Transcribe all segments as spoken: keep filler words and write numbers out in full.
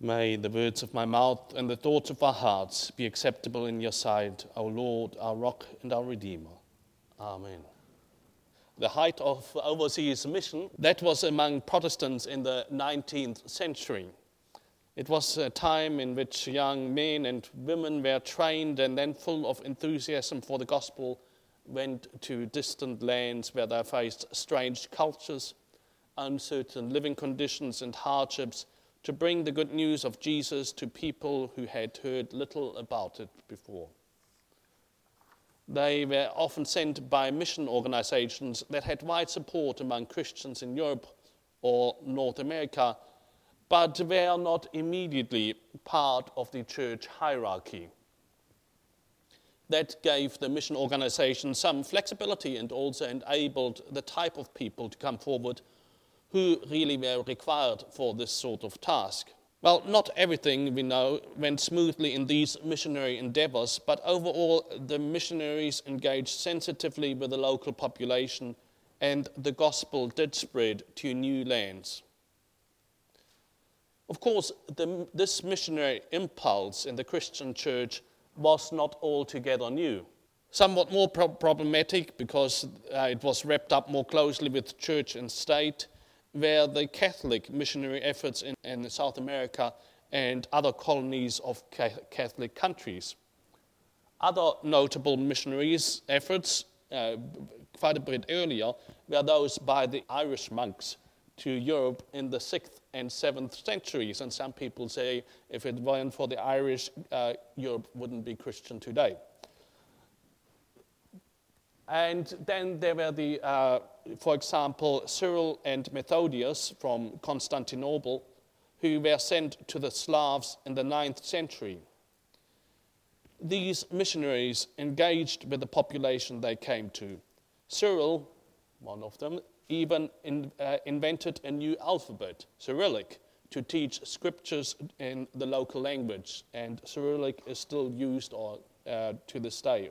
May the words of my mouth and the thoughts of our hearts be acceptable in your sight, O Lord, our rock and our Redeemer. Amen. The height of overseas mission, that was among Protestants in the nineteenth century. It was a time in which young men and women were trained and then full of enthusiasm for the gospel went to distant lands where they faced strange cultures, uncertain living conditions and hardships to bring the good news of Jesus to people who had heard little about it before. They were often sent by mission organizations that had wide support among Christians in Europe or North America, but were not immediately part of the church hierarchy. That gave the mission organization some flexibility and also enabled the type of people to come forward who really were required for this sort of task. Well, not everything, we know, went smoothly in these missionary endeavors, but overall the missionaries engaged sensitively with the local population and the gospel did spread to new lands. Of course, the, this missionary impulse in the Christian church was not altogether new. Somewhat more pro- problematic because uh, it was wrapped up more closely with church and state, were the Catholic missionary efforts in, in South America and other colonies of Catholic countries. Other notable missionaries' efforts, uh, quite a bit earlier, were those by the Irish monks to Europe in the sixth and seventh centuries. And some people say if it weren't for the Irish, uh, Europe wouldn't be Christian today. And then there were the, uh, for example, Cyril and Methodius from Constantinople, who were sent to the Slavs in the ninth century. These missionaries engaged with the population they came to. Cyril, one of them, even in, uh, invented a new alphabet, Cyrillic, to teach scriptures in the local language, and Cyrillic is still used or, uh, to this day.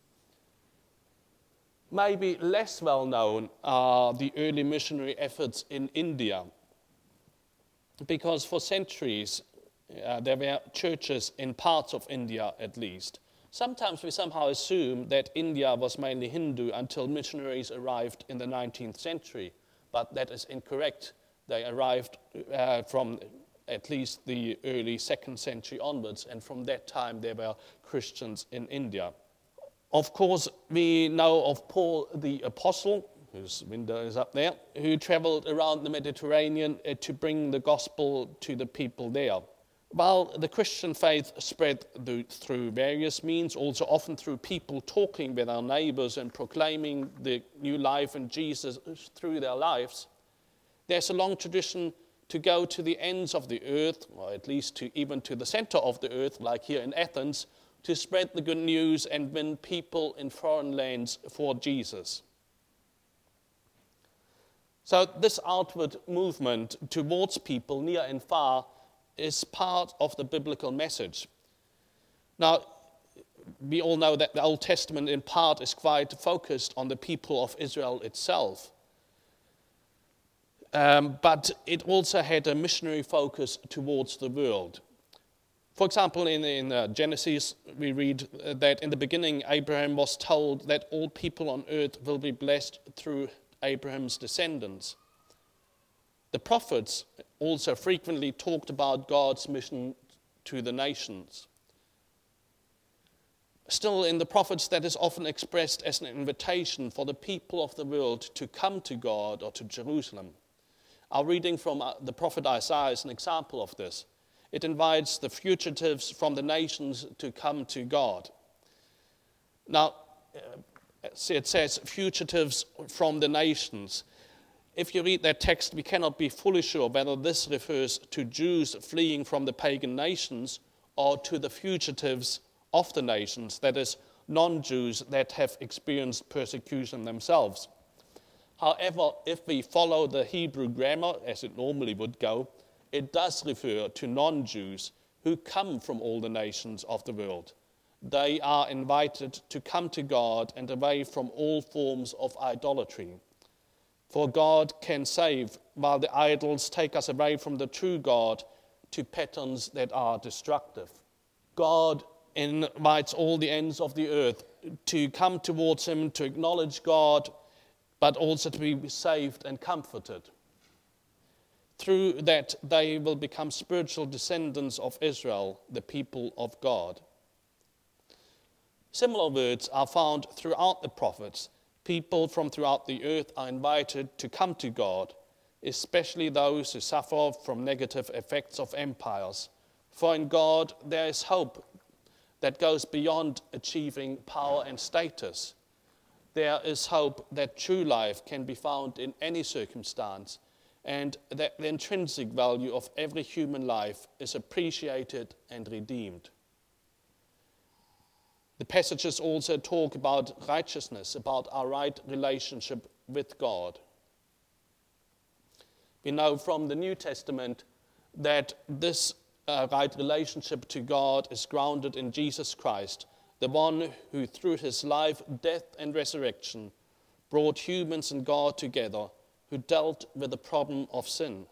Maybe less well known are the early missionary efforts in India, because for centuries uh, there were churches in parts of India at least. Sometimes we somehow assume that India was mainly Hindu until missionaries arrived in the nineteenth century, but that is incorrect. They arrived uh, from at least the early second century onwards, and from that time there were Christians in India. Of course, we know of Paul the Apostle, whose window is up there, who traveled around the Mediterranean uh, to bring the gospel to the people there. While the Christian faith spread through various means, also often through people talking with their neighbors and proclaiming the new life in Jesus through their lives, there's a long tradition to go to the ends of the earth, or at least to even to the center of the earth, like here in Athens, to spread the good news and win people in foreign lands for Jesus. So this outward movement towards people near and far is part of the biblical message. Now, we all know that the Old Testament in part is quite focused on the people of Israel itself. Um, but it also had a missionary focus towards the world. For example, in, in uh, Genesis, we read uh, that in the beginning, Abraham was told that all people on earth will be blessed through Abraham's descendants. The prophets also frequently talked about God's mission to the nations. Still, in the prophets, that is often expressed as an invitation for the people of the world to come to God or to Jerusalem. Our reading from uh, the prophet Isaiah is an example of this. It invites the fugitives from the nations to come to God. Now, it says fugitives from the nations. If you read that text, we cannot be fully sure whether this refers to Jews fleeing from the pagan nations or to the fugitives of the nations, that is, non-Jews that have experienced persecution themselves. However, if we follow the Hebrew grammar, as it normally would go, it does refer to non-Jews who come from all the nations of the world. They are invited to come to God and away from all forms of idolatry. For God can save, while the idols take us away from the true God, to patterns that are destructive. God invites all the ends of the earth to come towards him, to acknowledge God, but also to be saved and comforted. Through that, they will become spiritual descendants of Israel, the people of God. Similar words are found throughout the prophets. People from throughout the earth are invited to come to God, especially those who suffer from negative effects of empires. For in God there is hope that goes beyond achieving power and status. There is hope that true life can be found in any circumstance, and that the intrinsic value of every human life is appreciated and redeemed. The passages also talk about righteousness, about our right relationship with God. We know from the New Testament that this uh, right relationship to God is grounded in Jesus Christ, the one who through his life, death, and resurrection brought humans and God together, who dealt with the problem of sin.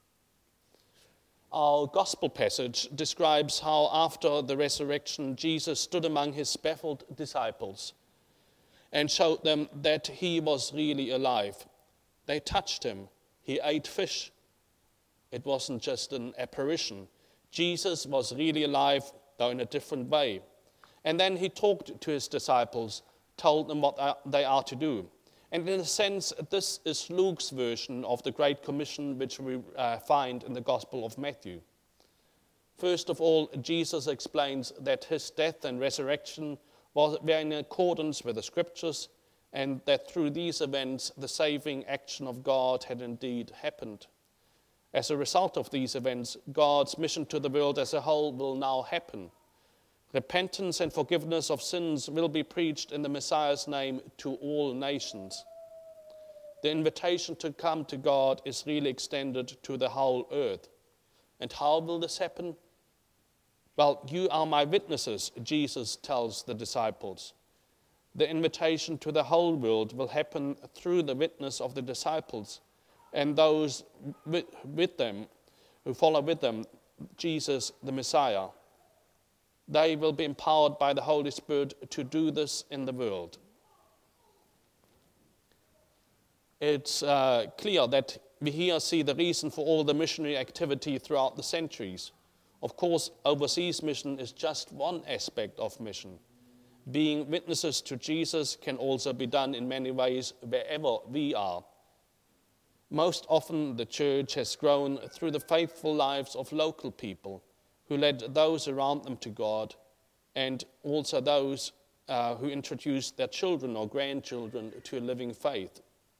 Our gospel passage describes how after the resurrection, Jesus stood among his baffled disciples and showed them that he was really alive. They touched him. He ate fish. It wasn't just an apparition. Jesus was really alive, though in a different way. And then he talked to his disciples, told them what they are to do. And in a sense, this is Luke's version of the Great Commission, which we uh, find in the Gospel of Matthew. First of all, Jesus explains that his death and resurrection was, were in accordance with the Scriptures, and that through these events, the saving action of God had indeed happened. As a result of these events, God's mission to the world as a whole will now happen. Repentance and forgiveness of sins will be preached in the Messiah's name to all nations. The invitation to come to God is really extended to the whole earth. And how will this happen? Well, you are my witnesses, Jesus tells the disciples. The invitation to the whole world will happen through the witness of the disciples and those with, with them, who follow with them, Jesus the Messiah. They will be empowered by the Holy Spirit to do this in the world. It's uh, clear that we here see the reason for all the missionary activity throughout the centuries. Of course, overseas mission is just one aspect of mission. Being witnesses to Jesus can also be done in many ways wherever we are. Most often, the church has grown through the faithful lives of local people who led those around them to God, and also those uh, who introduced their children or grandchildren to a living faith.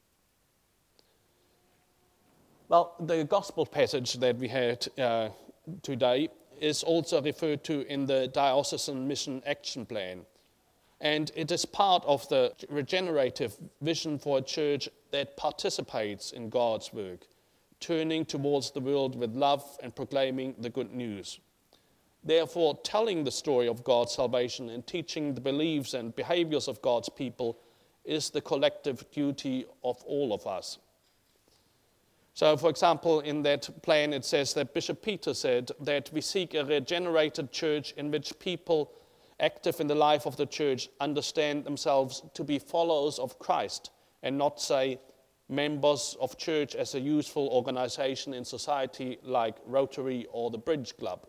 Well, the gospel passage that we had uh, today is also referred to in the Diocesan Mission Action Plan. And it is part of the regenerative vision for a church that participates in God's work, turning towards the world with love and proclaiming the good news. Therefore, telling the story of God's salvation and teaching the beliefs and behaviors of God's people is the collective duty of all of us. So, for example, in that plan it says that Bishop Peter said that we seek a regenerated church in which people active in the life of the church understand themselves to be followers of Christ and not, say, members of church as a useful organization in society like Rotary or the Bridge Club.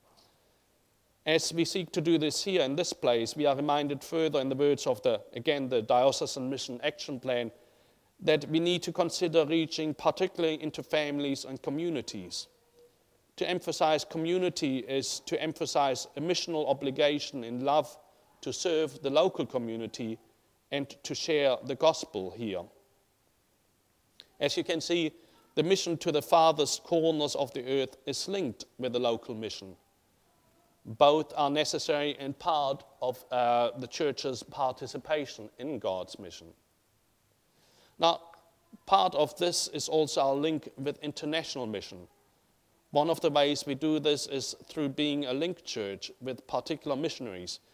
As we seek to do this here in this place, we are reminded further in the words of the, again, the Diocesan Mission Action Plan, that we need to consider reaching particularly into families and communities. To emphasize community is to emphasize a missional obligation in love to serve the local community and to share the gospel here. As you can see, the mission to the farthest corners of the earth is linked with the local mission. Both are necessary and part of uh, the church's participation in God's mission. Now, part of this is also our link with international mission. One of the ways we do this is through being a link church with particular missionaries.